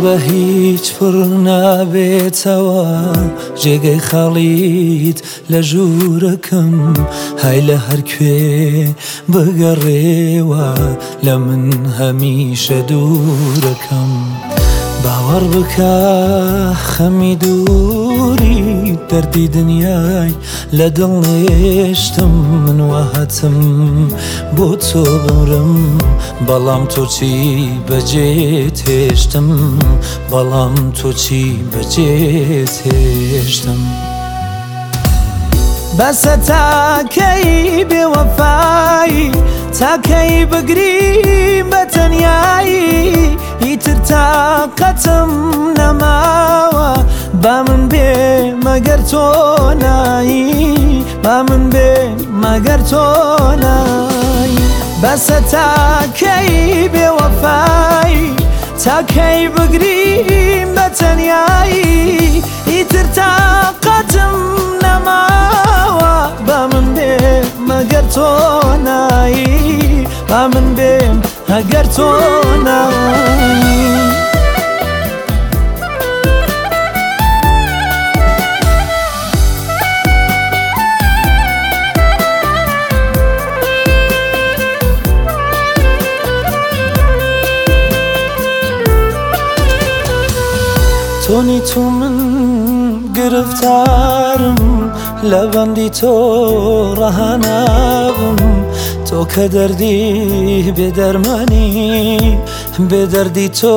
بە هیچ پڕ نابێتەوە جێگەی خەڵیت لە ژوورەکەم های لە هەرکوێ بگەڕێوە لە من هەمیشە دوورەکەم باوەڕ بکە خەمی دووری دەردی دنیای لە دڵ نێشتم من وەهەتم بۆ تۆ بمرم بەڵام تۆ چی بەجێ تێشتم بەڵام تۆ چی بەجێ تێشتم بەسە تاکەی بێوەفایی تاکەی بگریم بە تەنیایی ئیتر تاقەتم نەماوە با من بێ مەگەر تۆ نایی با من بێ مەگەر تۆ نایی بەسە تاکەی بێوەفایی تاکەی بگریم بە تەنیایی ئیتر تاقەتم نەماوە با من بێ مەگەر تۆ نایی با من بێم ئەگەر تۆ نایی تۆنی تو من گرفتارم لە بەندی تۆ ڕەهانابم تۆ کە دەردی بێدەرمانی بێدەردی تۆ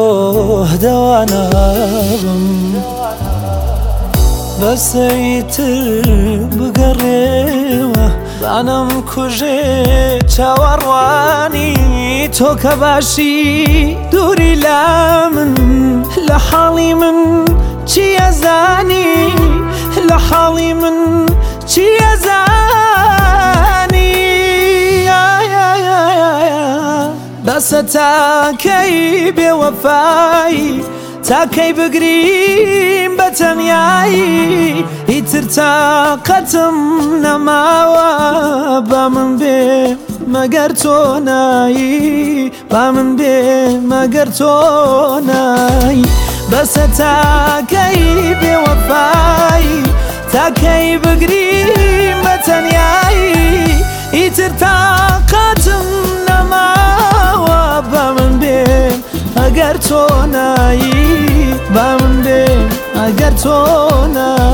دەوانابم بەسەیتر بگەڕێوە بانم کوژێ چاوەڕوانی تۆ کە باشی دووری لا من لە حاڵی من چی ئەزانی لە حاڵی من چی ئەزانی بەسە تاکەی بێوەفایی تاکەی بگریم بە تەنیایی ئیتر تاقەتم نەماوە با من بێ مەگەر تۆ نایی با من بێ مەگەر تۆ نایی بەسە تاکەی بێوەفایی تاکەی بگریم بە تەنیایی ئیتر تاقەتم نەماوە با من بێ ئەگەر تۆ نایی با من بێ ئەگەر تۆ نایی